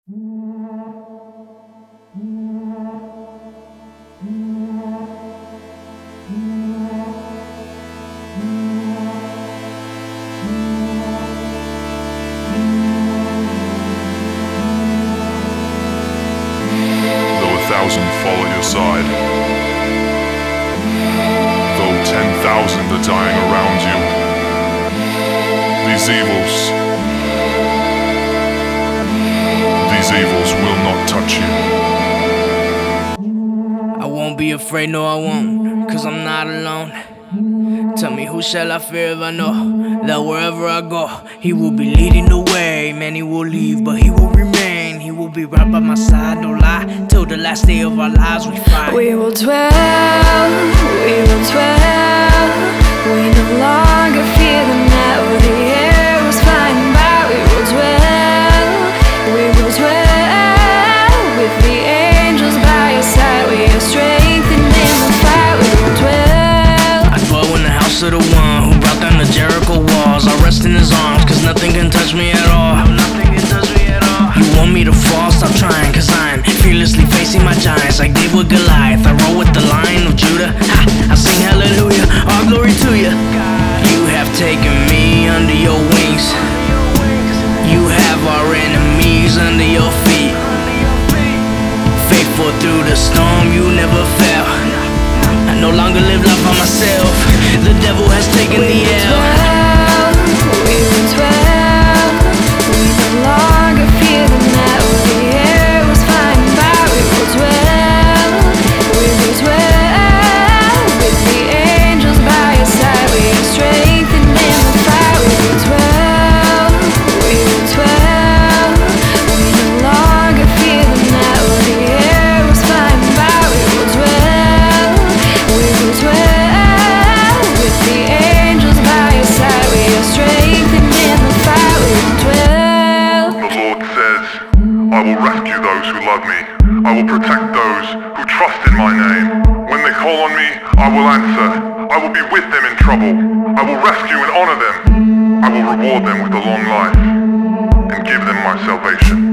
Though 1,000 fall at your side, though 10,000 are dying around you, these evils will not touch you. I won't be afraid, no I won't, 'cause I'm not alone. Tell me, who shall I fear if I know that wherever I go, he will be leading the way. Many will leave, but he will remain. He will be right by my side, no lie, till the last day of our lives we fight. We will dwell, we will dwell. We no longer fear the night or the air was flying by. We will dwell, we will dwell. With the angels by your side, we are strengthened in the fight. We will dwell. I dwell in the house of the one who brought down the Jericho walls. I rest in his arms, 'cause nothing can touch me at all. Nothing can touch me at all. You want me to fall? Stop trying, 'cause I'm fearlessly facing my giants like David with Goliath. I roll with the Lion of Judah. Ha! I sing hallelujah, all glory to you. You have taken me under your wings. You have our enemies under your feet. Faithful through the storm, you never fail. I no longer live life by myself. The devil has taken the L. We will dwell. We no longer fear the night or the air was flying by. We will dwell. We will dwell. With the angels by your side, we are strengthened in the fight. We will dwell. We will dwell. We no longer fear the night or the air was flying by. We will dwell. We will dwell. With the angels by your side, we are strengthened in the fight. We will dwell. The Lord says, I will rescue those who love me. I will protect those who trust in my name. When they call on me, I will answer. I will be with them in trouble. I will rescue and honor them. I will reward them with a long life and give them my salvation.